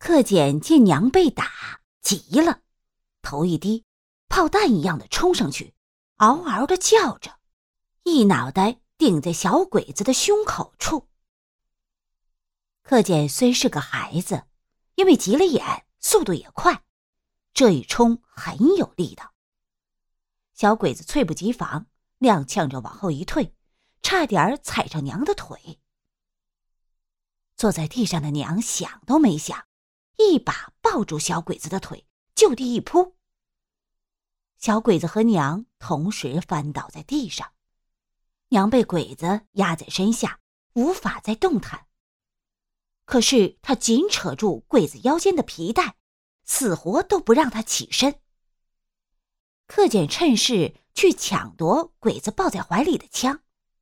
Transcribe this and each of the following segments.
克俭见娘被打，急了，头一低，炮弹一样的冲上去，嗷嗷的叫着，一脑袋顶在小鬼子的胸口处。克俭虽是个孩子，因为急了眼，速度也快，这一冲很有力道。小鬼子猝不及防，踉跄着往后一退，差点踩上娘的腿。坐在地上的娘想都没想，一把抱住小鬼子的腿，就地一扑。小鬼子和娘同时翻倒在地上，娘被鬼子压在身下，无法再动弹。可是他紧扯住鬼子腰间的皮带，死活都不让他起身。克俭趁势去抢夺鬼子抱在怀里的枪，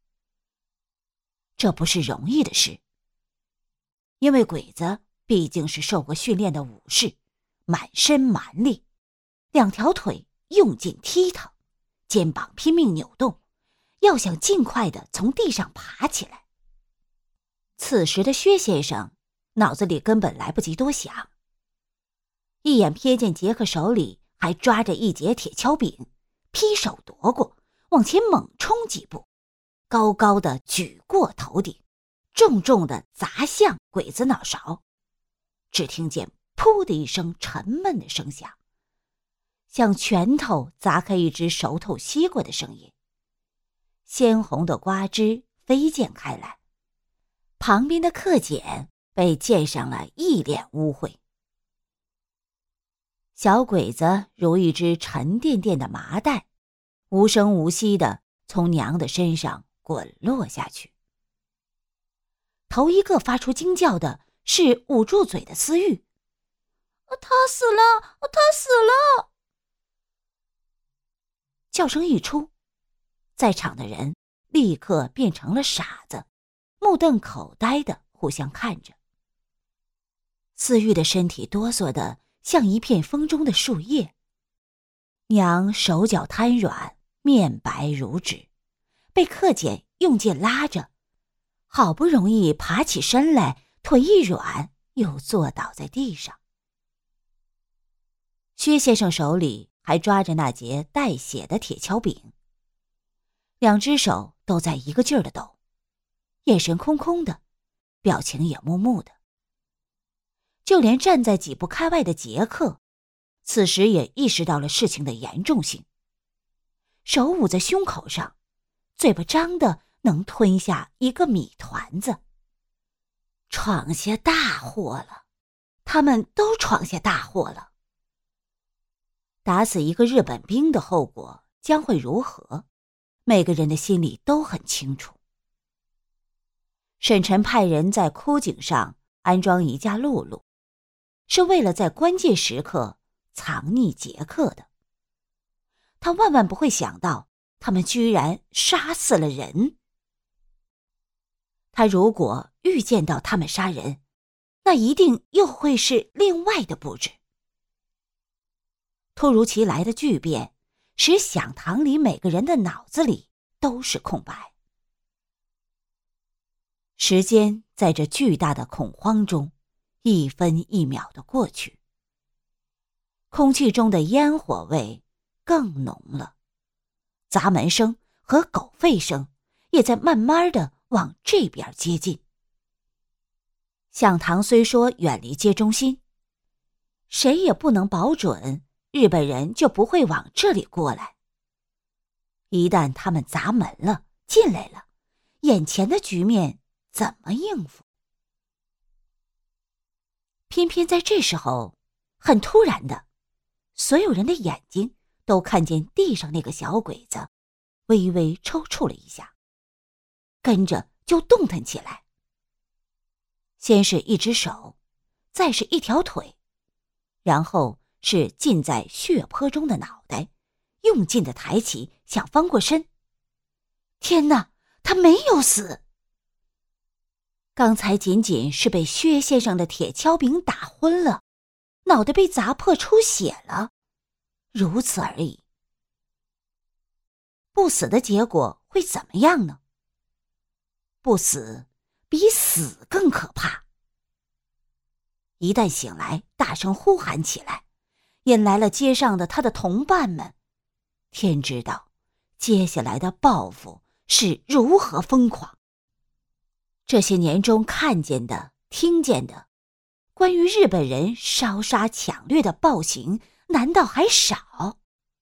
这不是容易的事，因为鬼子毕竟是受过训练的武士，满身蛮力，两条腿用劲踢腾，肩膀拼命扭动，要想尽快地从地上爬起来。此时的薛先生脑子里根本来不及多想，一眼瞥见杰克手里还抓着一截铁锹柄，劈手夺过，往前猛冲几步，高高的举过头顶，重重的砸向鬼子脑勺。只听见噗的一声沉闷的声响，像拳头砸开一只熟透西瓜的声音，鲜红的瓜汁飞溅开来，旁边的克俭被溅上了一脸污秽。小鬼子如一只沉甸甸的麻袋，无声无息地从娘的身上滚落下去。头一个发出惊叫的是捂住嘴的思玉，他死了，他死了！叫声一出，在场的人立刻变成了傻子，目瞪口呆地互相看着。思玉的身体哆嗦得像一片风中的树叶，娘手脚瘫软，面白如纸，被克俭用劲拉着，好不容易爬起身来，腿一软，又坐倒在地上。薛先生手里还抓着那截带血的铁锹柄，两只手都在一个劲儿的抖，眼神空空的，表情也木木的。就连站在几步开外的杰克，此时也意识到了事情的严重性，手捂在胸口上，嘴巴张得能吞下一个米团子。闯下大祸了，他们都闯下大祸了。打死一个日本兵的后果将会如何，每个人的心里都很清楚。沈晨派人在枯井上安装一架陆路，是为了在关键时刻藏匿杰克的。他万万不会想到，他们居然杀死了人。他如果预见到他们杀人，那一定又会是另外的布置。突如其来的巨变，使讲堂里每个人的脑子里都是空白。时间在这巨大的恐慌中一分一秒地过去，空气中的烟火味更浓了，砸门声和狗吠声也在慢慢地往这边接近。讲堂虽说远离街中心，谁也不能保准日本人就不会往这里过来。一旦他们砸门了，进来了，眼前的局面怎么应付？偏偏在这时候，很突然的，所有人的眼睛都看见地上那个小鬼子微微抽搐了一下，跟着就动弹起来。先是一只手，再是一条腿，然后是浸在血泊中的脑袋，用劲地抬起，想翻过身。天哪，他没有死！刚才仅仅是被薛先生的铁锹柄打昏了，脑袋被砸破出血了，如此而已。不死的结果会怎么样呢？不死比死更可怕。 一旦醒来，大声呼喊起来，引来了街上的他的同伴们。天知道，接下来的报复是如何疯狂。这些年中看见的、听见的，关于日本人烧杀抢掠的暴行，难道还少？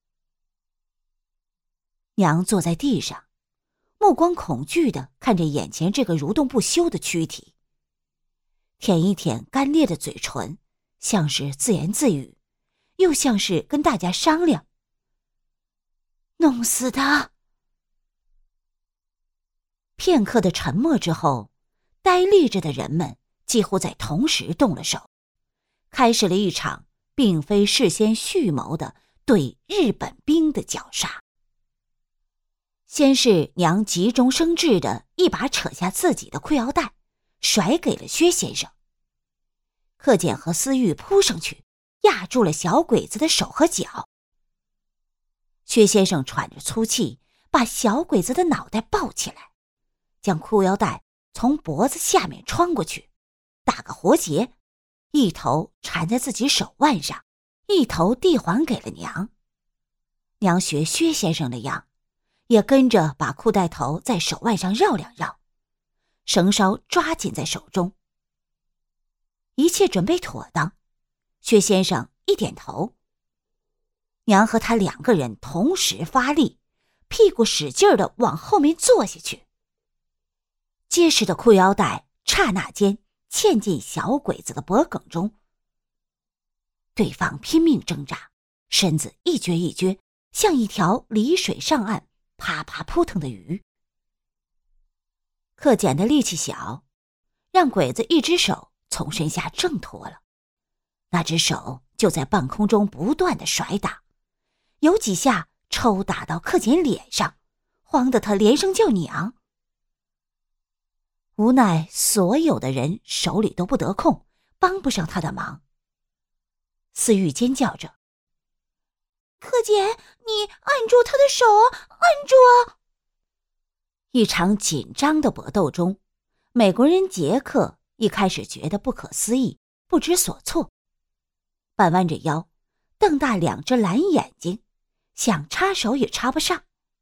娘坐在地上，目光恐惧地看着眼前这个蠕动不休的躯体，舔一舔干裂的嘴唇，像是自言自语，又像是跟大家商量。弄死他！片刻的沉默之后，呆立着的人们几乎在同时动了手，开始了一场并非事先蓄谋的对日本兵的绞杀。先是娘急中生智的一把扯下自己的裤腰带，甩给了薛先生。克俭和思玉扑上去，压住了小鬼子的手和脚。薛先生喘着粗气，把小鬼子的脑袋抱起来，将裤腰带从脖子下面穿过去，打个活结，一头缠在自己手腕上，一头递还给了娘。娘学薛先生那样，也跟着把裤带头在手腕上绕两绕，绳梢抓紧在手中。一切准备妥当，薛先生一点头。娘和他两个人同时发力，屁股使劲地往后面坐下去。结实的裤腰带刹那间嵌进小鬼子的脖梗中。对方拼命挣扎，身子一撅一撅，像一条离水上岸啪啪扑腾的鱼。克俭的力气小，让鬼子一只手从身下挣脱了，那只手就在半空中不断地甩打，有几下抽打到克俭脸上，慌得他连声叫娘。无奈所有的人手里都不得空，帮不上他的忙。思玉尖叫着：“克俭，你按住他的手，按住啊！”一场紧张的搏斗中，美国人杰克一开始觉得不可思议，不知所措，半弯着腰，瞪大两只蓝眼睛，想插手也插不上。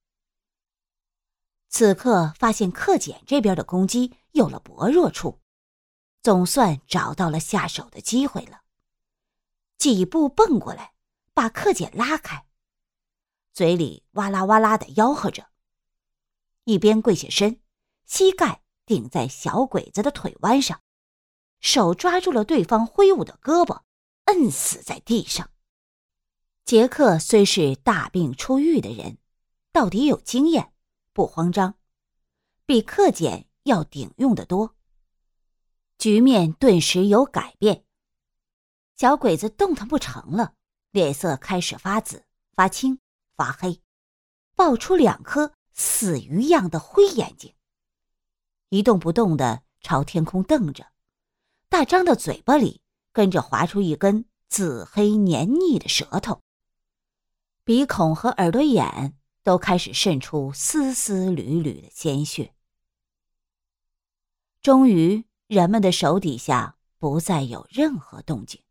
此刻发现克俭这边的攻击有了薄弱处，总算找到了下手的机会了。几步蹦过来，把克俭拉开，嘴里哇啦哇啦地吆喝着，一边跪下身，膝盖顶在小鬼子的腿弯上，手抓住了对方挥舞的胳膊，摁死在地上。杰克虽是大病初愈的人，到底有经验，不慌张，比克俭要顶用得多。局面顿时有改变，小鬼子动弹不成了，脸色开始发紫、发青、发黑，爆出两颗死鱼样的灰眼睛，一动不动地朝天空瞪着，大张的嘴巴里跟着划出一根紫黑黏腻的舌头，鼻孔和耳朵眼都开始渗出丝丝缕缕的鲜血。终于，人们的手底下不再有任何动静。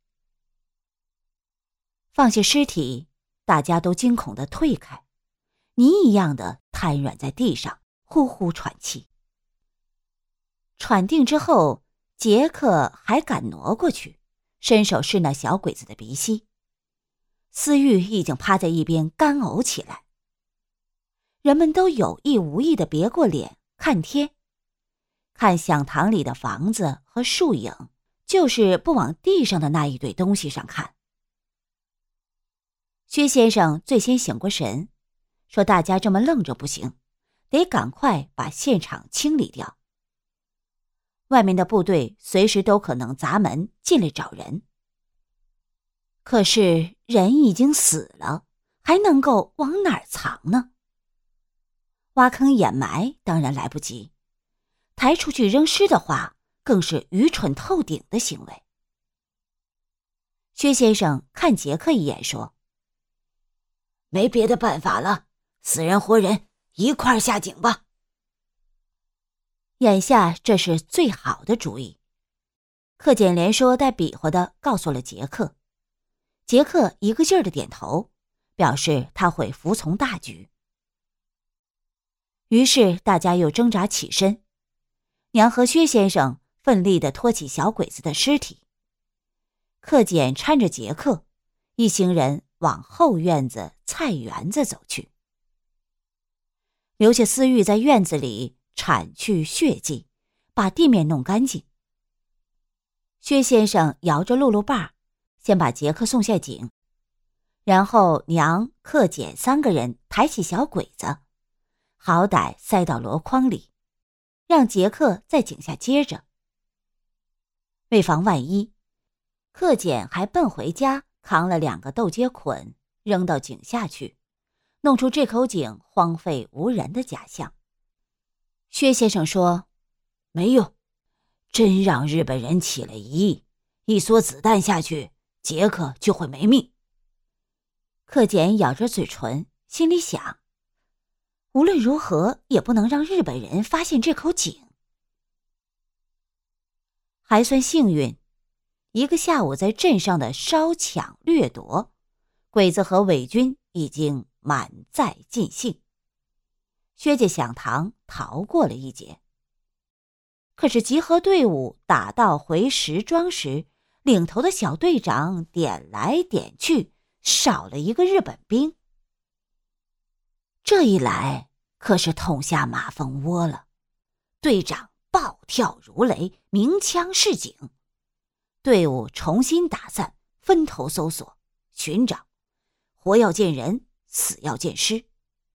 放下尸体，大家都惊恐地退开，泥一样的瘫软在地上，呼呼喘气。喘定之后，杰克还敢挪过去，伸手试那小鬼子的鼻息。思玉已经趴在一边干呕起来。人们都有意无意地别过脸看天，看响堂里的房子和树影，就是不往地上的那一堆东西上看。薛先生最先醒过神，说大家这么愣着不行，得赶快把现场清理掉。外面的部队随时都可能砸门进来找人。可是人已经死了，还能够往哪儿藏呢？挖坑掩埋当然来不及，抬出去扔尸的话，更是愚蠢透顶的行为。薛先生看杰克一眼说：“没别的办法了，死人活人一块儿下井吧。”眼下这是最好的主意。 克俭连说带比划的告诉了杰克，杰克一个劲儿的点头，表示他会服从大局。于是大家又挣扎起身，娘和薛先生奋力地拖起小鬼子的尸体。克俭搀着杰克，一行人往后院子菜园子走去，留下思玉在院子里铲去血迹，把地面弄干净。薛先生摇着辘轳把，先把杰克送下井，然后娘、克俭3个人抬起小鬼子，好歹塞到箩筐里，让杰克在井下接着。为防万一，克俭还奔回家扛了2个豆秸捆扔到井下去，弄出这口井荒废无人的假象。薛先生说，没用，真让日本人起了疑，一梭子弹下去，杰克就会没命。克俭咬着嘴唇，心里想，无论如何也不能让日本人发现这口井。还算幸运，一个下午在镇上的烧抢掠夺，鬼子和伪军已经满载尽兴，薛家响堂逃过了一劫。可是集合队伍打到回石庄时，领头的小队长点来点去，少了一个日本兵。这一来可是痛下马蜂窝了，队长暴跳如雷，鸣枪示警，队伍重新打散，分头搜索寻找，活要见人，死要见尸。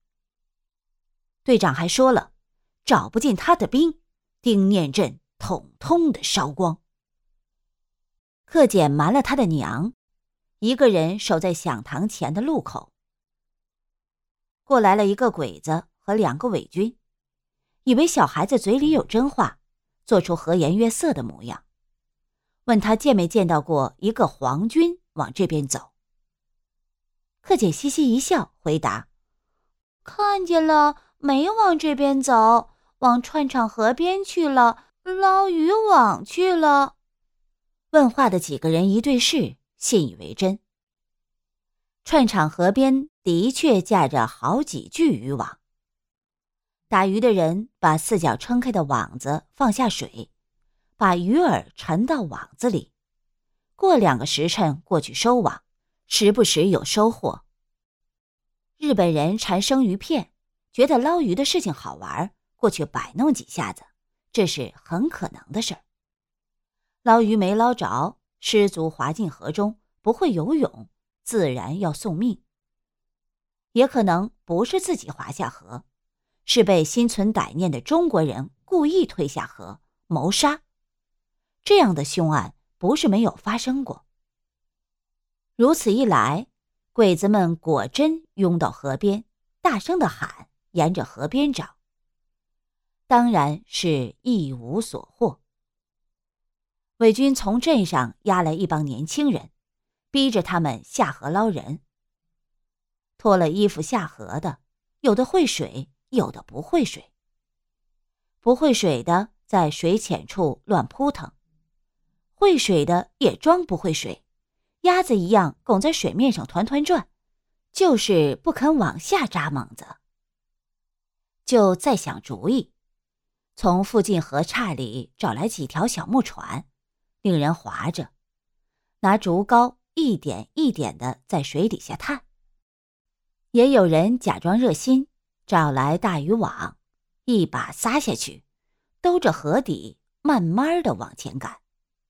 队长还说了，找不见他的兵，丁念镇统统的烧光。克俭瞒了他的娘，一个人守在响堂前的路口。过来了一个鬼子和2个伪军，以为小孩子嘴里有真话，做出和颜悦色的模样，问他见没见到过一个皇军往这边走。克俭嘻嘻一笑，回答，看见了，没往这边走，往串场河边去了，捞渔网去了。问话的几个人一对视，信以为真。串场河边的确架着好几具渔网，打鱼的人把4角撑开的网子放下水，把鱼饵沉到网子里，过2个时辰过去收网，时不时有收获。日本人馋生鱼片，觉得捞鱼的事情好玩，过去摆弄几下子，这是很可能的事儿。捞鱼没捞着，失足滑进河中，不会游泳，自然要送命。也可能不是自己滑下河，是被心存歹念的中国人故意推下河，谋杀。这样的凶案不是没有发生过。如此一来，鬼子们果真拥到河边，大声地喊，沿着河边找。当然是一无所获。伪军从镇上押来一帮年轻人，逼着他们下河捞人。脱了衣服下河的，有的会水，有的不会水。不会水的在水浅处乱扑腾，会水的也装不会水，鸭子一样拱在水面上团团转，就是不肯往下扎猛子。就再想主意，从附近河岔里找来几条小木船，令人划着，拿竹篙一点一点地在水底下探。也有人假装热心，找来大渔网，一把撒下去，兜着河底慢慢地往前赶。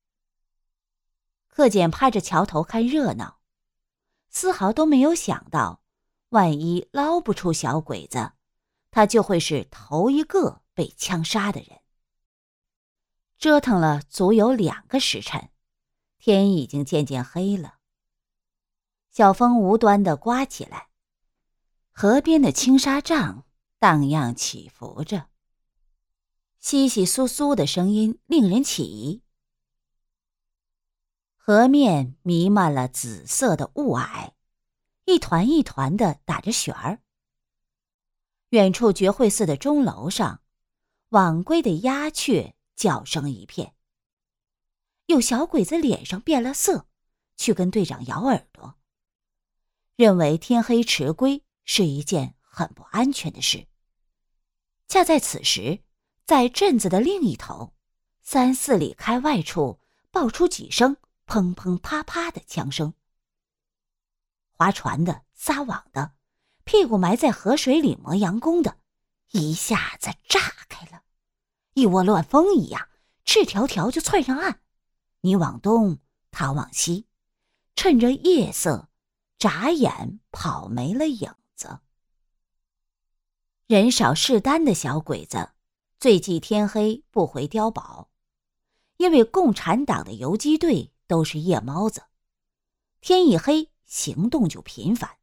克俭趴着桥头看热闹，丝毫都没有想到，万一捞不出小鬼子，他就会是头一个被枪杀的人。折腾了足有2个时辰，天已经渐渐黑了。小风无端地刮起来，河边的青纱帐荡漾起伏着，窸窸窣窣的声音令人起疑。河面弥漫了紫色的雾霭，一团一团地打着旋儿。远处觉会寺的钟楼上，晚归的鸦雀叫声一片。 有小鬼子脸上变了色，去跟队长咬耳朵，认为天黑迟归是一件很不安全的事。恰在此时，在镇子的另一头，3、4里开外处爆出几声砰砰啪啪的枪声。划船的、撒网的、屁股埋在河水里磨洋工的，一下子炸开了，一窝乱蜂一样，赤条条就窜上岸。你往东，他往西，趁着夜色，眨眼跑没了影子。人少势单的小鬼子最忌天黑不回碉堡，因为共产党的游击队都是夜猫子，天一黑行动就频繁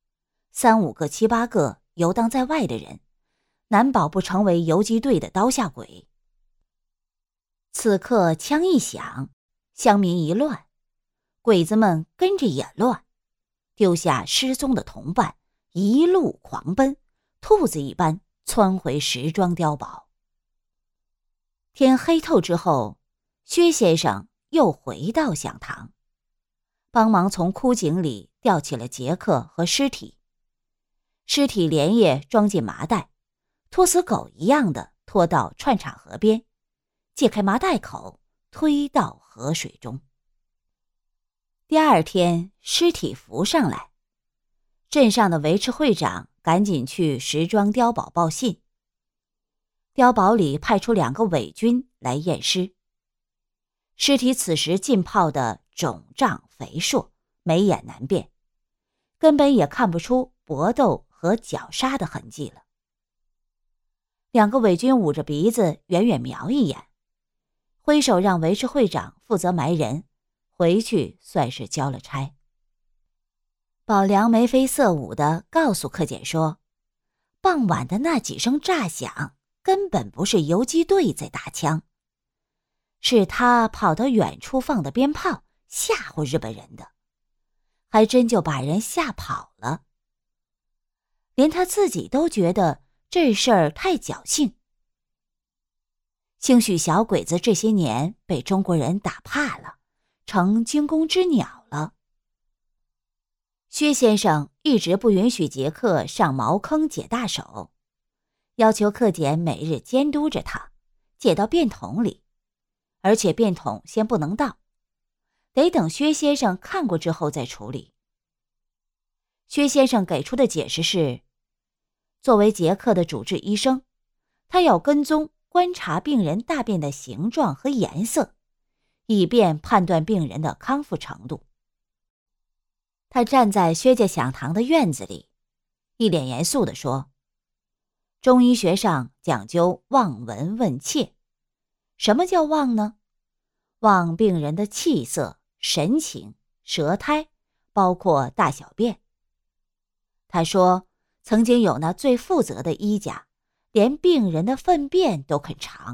，3、5个、7、8个游荡在外的人，难保不成为游击队的刀下鬼。此刻枪一响，乡民一乱，鬼子们跟着也乱，丢下失踪的同伴，一路狂奔，兔子一般窜回石庄碉堡。天黑透之后，薛先生又回到响堂，帮忙从枯井里吊起了杰克和尸体，尸体连夜装进麻袋，拖死狗一样的拖到串场河边，解开麻袋口，推到河水中。第二天，尸体浮上来，镇上的维持会长赶紧去石庄碉堡报信。碉堡里派出2个伪军来验尸，尸体此时浸泡的肿胀肥硕，眉眼难辨，根本也看不出搏斗和绞杀的痕迹了。2个伪军捂着鼻子远远瞄一眼，挥手让维持会长负责埋人，回去算是交了差。宝良眉飞色舞地告诉柯检说，傍晚的那几声炸响根本不是游击队在打枪，是他跑到远处放的鞭炮吓唬日本人的，还真就把人吓跑了。连他自己都觉得这事儿太侥幸。兴许小鬼子这些年被中国人打怕了，成惊弓之鸟了。薛先生一直不允许杰克上茅坑解大手，要求克检每日监督着他，解到便桶里，而且便桶先不能倒，得等薛先生看过之后再处理。薛先生给出的解释是，作为杰克的主治医生，他要跟踪观察病人大便的形状和颜色，以便判断病人的康复程度。他站在薛家响堂的院子里，一脸严肃地说，中医学上讲究望闻问切。什么叫望呢？望病人的气色、神情、舌苔，包括大小便。他说，曾经有那最负责的医家，连病人的粪便都肯尝。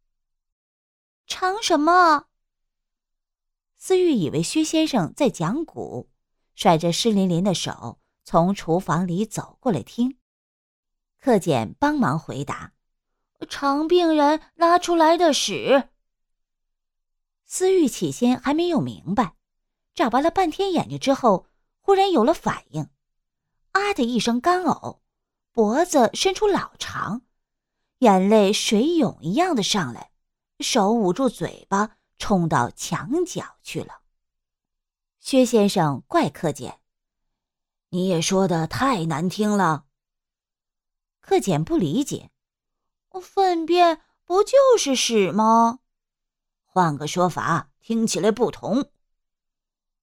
尝什么？思玉以为薛先生在讲古，甩着湿淋淋的手从厨房里走过来听。克检帮忙回答，尝病人拉出来的屎。思玉起先还没有明白，眨巴了半天眼睛之后，忽然有了反应，啊的一声干呕，脖子伸出老长，眼泪水涌一样的上来，手捂住嘴巴，冲到墙角去了。薛先生怪克检，你也说得太难听了。克检不理解，粪便不就是屎吗？换个说法，听起来不同。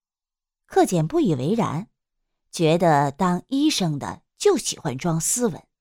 克检不以为然，觉得当医生的就喜欢装斯文。